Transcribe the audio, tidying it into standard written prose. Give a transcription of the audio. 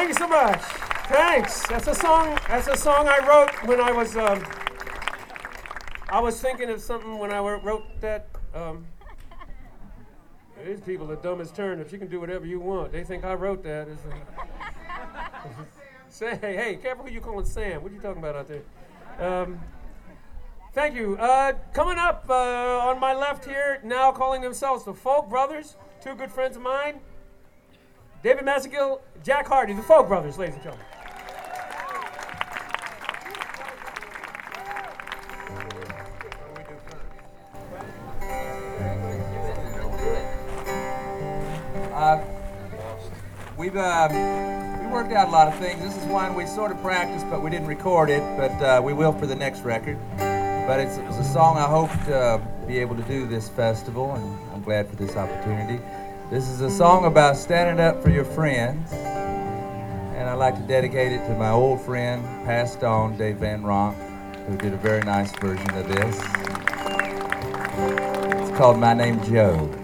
Thank you so much. Thanks. That's a song I wrote when I was thinking of something when I wrote that. These people are dumb as turnips. You can do whatever you want. They think I wrote that. Say, hey, careful who you calling Sam. What are you talking about out there? Thank you. Coming up on my left here, now calling themselves the Folk Brothers, two good friends of mine, David Massagill, Jack Hardy, the Folk Brothers, ladies and gentlemen. We worked out a lot of things. This is one we sort of practiced, but we didn't record it, but we will for the next record. But it's a song I hope to be able to do this festival, and I'm glad for this opportunity. This is a song about standing up for your friends, and I'd like to dedicate it to my old friend, passed on, Dave Van Ronk, who did a very nice version of this. It's called My Name's Joe.